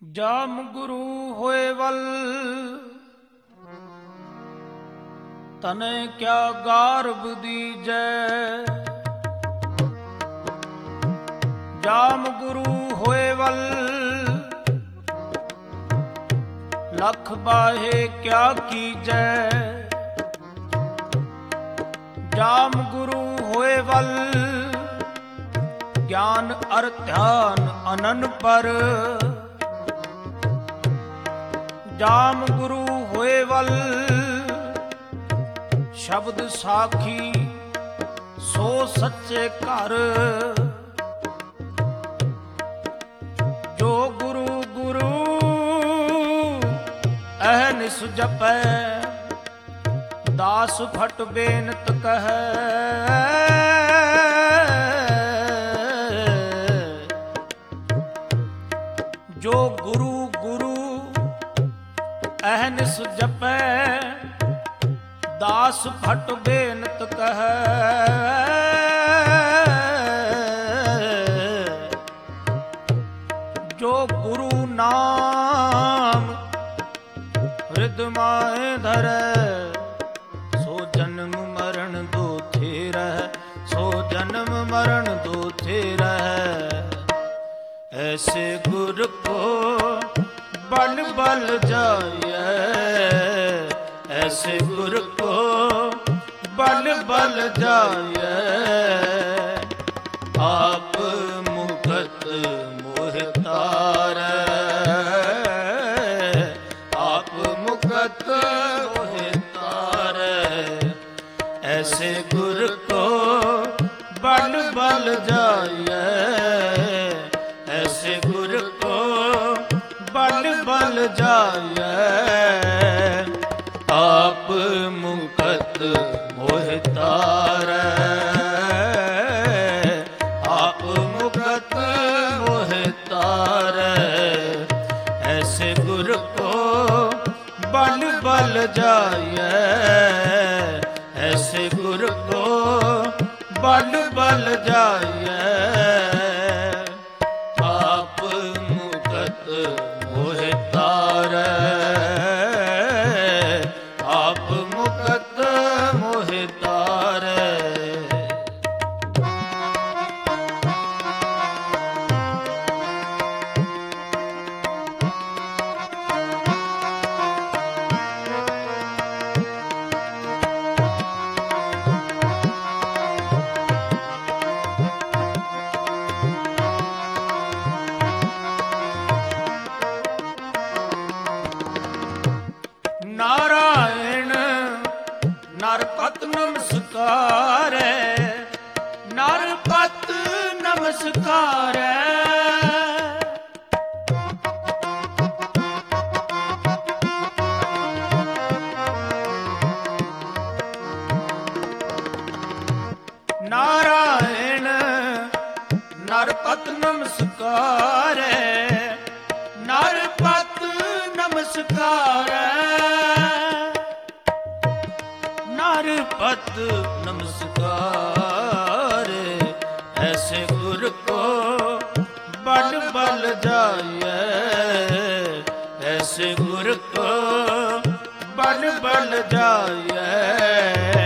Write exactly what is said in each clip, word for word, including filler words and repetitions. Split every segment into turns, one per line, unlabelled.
ਜਾਮ ਗੁਰੂ ਹੋਏ ਵੱਲ ਤਨੇ ਕਿਆ ਗਾਰਬ ਦੀਜੈ। ਜਾਮ ਗੁਰੂ ਹੋਏ ਵੱਲ ਲਖ ਬਾਹੇ ਕਿਆ ਕੀਜੈ। ਜਾਮ ਗੁਰੂ ਹੋਏ ਵੱਲ ਗਿਆਨ ਅਰ ਧਿਆਨ ਅਨਨ ਪਰ। ਜਾਮ ਗੁਰੂ ਹੋਏ ਵੱਲ ਸ਼ਬਦ ਸਾਖੀ ਸੋ ਸੱਚੇ ਘਰ। ਜੋ ਗੁਰੂ ਗੁਰੂ ਅਹਨਿਸ ਜਪੈ ਦਾਸ ਫਟ ਬੇਨਤ ਕਹੈ। ਜੋ ਗੁਰੂ ਗੁਰੂ ਅਹਨਿਸ ਜਪੈ ਦਾਸ ਫਟ ਬੇਨਤ ਕਹੈ। ਜੋ ਗੁਰੂ ਨਾਮ ਹਿਰਦ ਮਾਹਿ ਧਰੈ ਸੋ ਜਨਮ ਮਰਨ ਦੋਥੇ ਰਹਿ। ਸੋ ਜਨਮ ਮਰਨ ਦੋਥੇ ਰਹਿ। ਐਸੇ ਗੁਰ ਕੋ ਬਲ ਬਲ ਜਾਇਐ। ਐਸੇ ਗੁਰ ਕੋ ਬਲ ਬਲ ਜਾਇਐ। ਆਪ ਮੁਕਤ ਮੋਹ ਤਾਰੈ। ਆਪ ਮੁਕਤ ਮੋਹ ਤਾਰੈ। ਐਸੇ ਗੁਰ ਕੋ ਬਲ ਬਲ ਜਾਇਐ। ਐਸੇ ਗੁਰ ਕੋ ਬਲ ਬਲ ਜਾਇਐ। ਆਪ ਮੁਕਤ ਮੋਹ ਤਾਰੈ। ਆਪ ਮੁਕਤ ਮੋਹ ਤਾਰੈ। ਐਸੇ ਗੁਰ ਕੋ ਬਲ ਬਲ ਜਾਇਐ। ਐਸੇ ਗੁਰ ਕੋ ਬਲ ਬਲ ਜਾਇਐ। ਆਪ ਮੁਕਤ ਮੋਹ ਤਾਰੈ। ਆਪ ਮੁਕਤ ਮੋਹ ਤਾਰੈ। ਨਾਰਾਇਣ ਨਰਪਤ ਨਮਸਕਾਰੈ। ਨਰਪਤ ਨਮਸਕਾਰੈ। ਨਾਰਾਇਣ ਨਰਪਤ ਨਮਸਕਾਰੈ। ਨਰਪਤ ਨਮਸਕਾਰੈ। ਨਰਪਤ ਨਮਸਕਾਰੈ। ਐਸੇ ਗੁਰ ਕੋ ਬਲ ਬਲ ਜਾਇਐ। ਐਸੇ ਗੁਰ ਕੋ ਬਲ ਬਲ ਜਾਇਐ।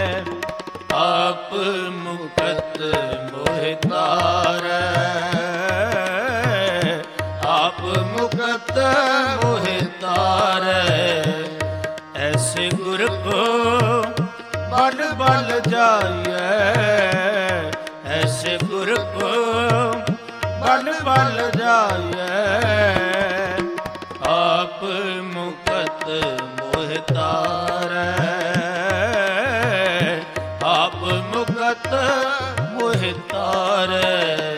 ਆਪ ਮੁਕਤ ਮੋਹ ਤਾਰੈ। ਆਪ ਮੁਕਤ ਮੋਹ ਤਾਰੈ। ਐਸੇ ਗੁਰ ਕੋ ਬਲ ਬਲ ਜਾਇਐ। ਐਸੇ ਗੁਰ ਕੋ ਬਲ ਬਲ ਜਾਇਐ। ਆਪ ਮੁਕਤ ਮੋਹ ਤਾਰੈ। ਆਪ ਮੁਕਤ ਮੋਹ ਤਾਰੈ।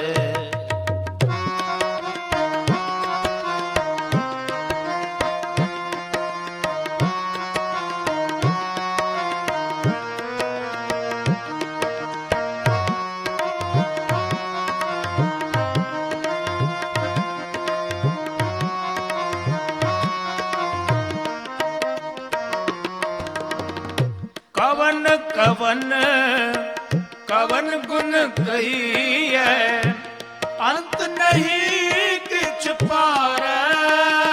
ਕਵਨ ਕਵਨ ਕਵਨ ਗੁਣ ਕਹੀਐ ਅੰਤ ਨਹੀਂ ਕਿਛ ਪਾਰੈ।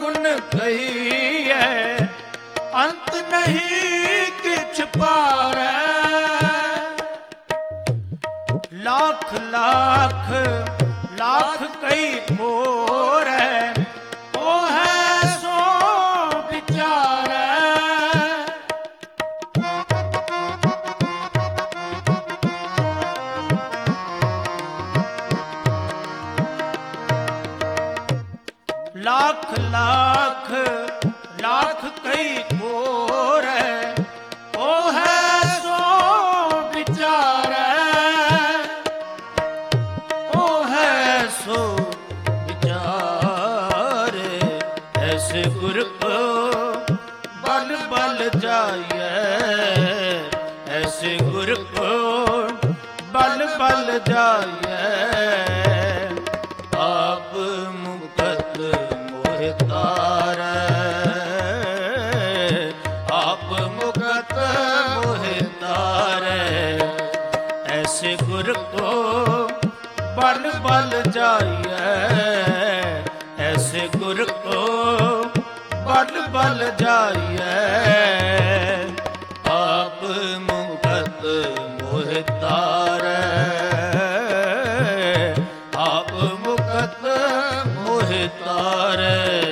गुण कहिए, अंत नहीं किछ पारै। लाख लाख लाख कई मोरै, ओ है सो विचारै। लाख लाख लाख कई मोरै, ओ है सो विचारै। ओ है सो विचारे, ऐसे गुर को बल बल जाइए। ऐसे गुर को बल बल जाइए। आप मुकत मोहि तारै, आप मुकत मोहि तारै। ऐसे गुर को बल बल जाइए। ऐसे गुर को बल बल जाइए। आप मुकत मोहि तारै, आप मुकत मोहि तारै।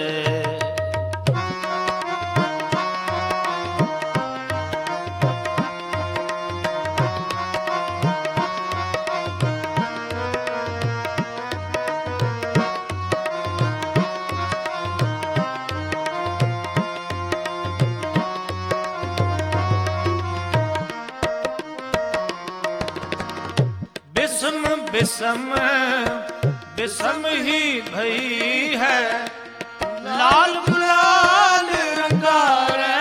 बिसम बिसम बिसम ही भई है, लाल गुलाल रंगारै।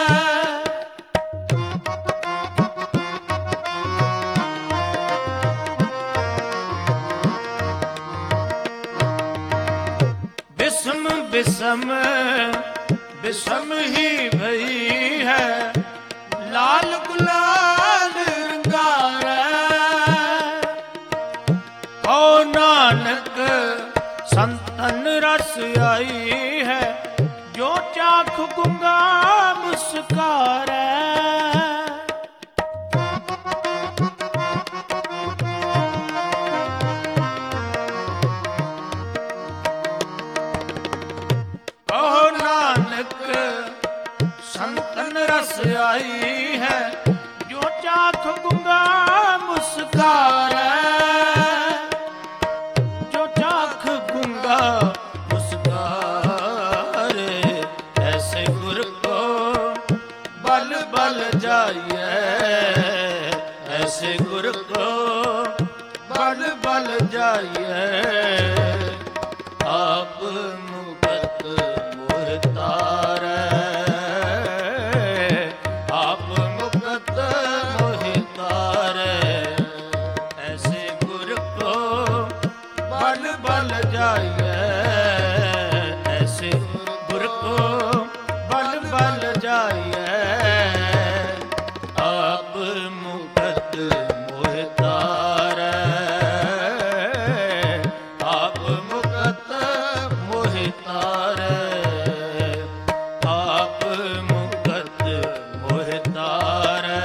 बिसम बिसम बिसम ही भई है, लाल गुलाल रंगारै। ओ नानक संतन रस आई है, जो चाख गुंगा मुस्कारै। ओ नानक संतन रस आई है, जो चाख गुंगा मुस्कारै। बल बल जाइए। ऐसे गुर को बल बल जाइए। आप मुकत मोहि तारै, आप मुकत मोहि तारै। ऐसे गुर को बल बल जाइए। ऐसे गुर को बल बल जाइए। आप मुकत मोहि तारै, आप मुकत मोहि तारै। आप मुकत मोहि तारै,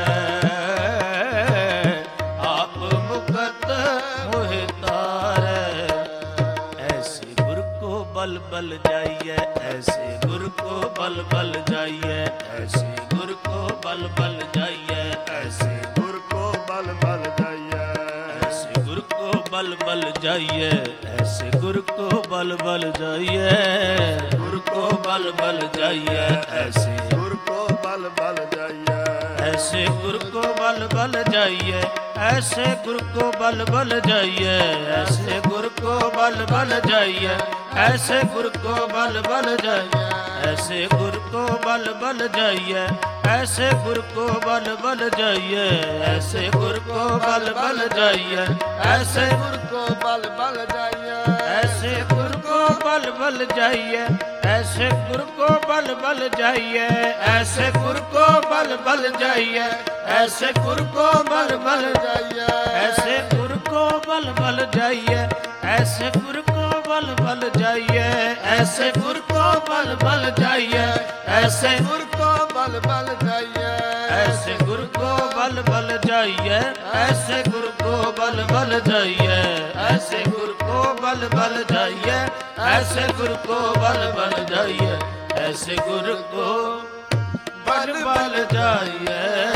आप मुकत मोहि तारै। ऐसे गुर को बल बल जाइए। ऐसे गुर को बल बल जाइए। ऐसे गुर को बल बल जाइए। ऐसे
गुर को बल बल जाइए।
ऐसे गुर को बल बल जाइए। ऐसे गुर को बल बल जाइए। गुर को बल बल जाइए। ऐसे
गुर को बल बल जाइए।
ऐसे गुर को बल बल जाइए। ऐसे गुर को बल बल जाइए। ऐसे गुर को बल बल जाइए। ऐसे गुर को बल बल जाइए। ऐसे गुर को बल बल जाइए। ऐसे गुर को बल बल जाइए। ऐसे गुर को बल बल जाइए। ऐसे
गुर को बल बल जाइए।
ऐसे गुर को बल बल जाइए। ऐसे गुर को बल बल जाइए। ऐसे गुर को बल बल जाइए। ऐसे गुर को बल बल
जाइए।
ऐसे गुर को बल बल जाइए। ऐसे गुर को बल बल बल जाइए, ऐसे गुर को बल बल जाइए, ऐसे
ਗੁਰ ਕੋ ਬਲ ਬਲ ਜਾਈਏ,
ऐसे गुर को बल बल जाइए, ऐसे गुर को बल बल जाइए, ऐसे गुर को बल बल जाइए, ऐसे गुर को बल बल जाइए, ऐसे गुर को बल बल जाइए,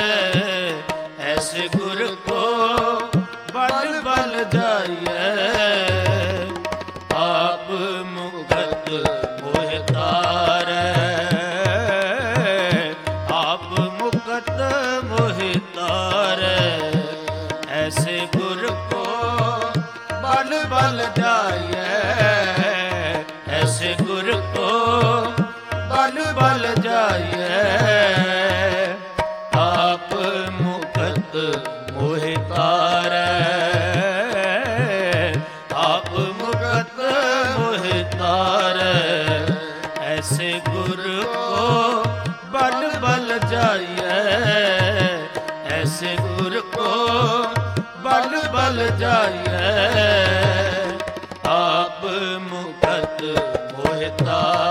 ऐसे गुर को बल बल जाइए। आप मुकत मोह तारै, आप मुकत मोह तारै, ऐसे गुर को बल बल जाइए, ऐसे गुर को बल बल जाइए। आप मुकत मोह तारै, आप मुकत मोह तारै, ऐसे गुर को बल बल जाइए, ऐसे गुर को बल बल जाइए। आप मुकत मोह तारै,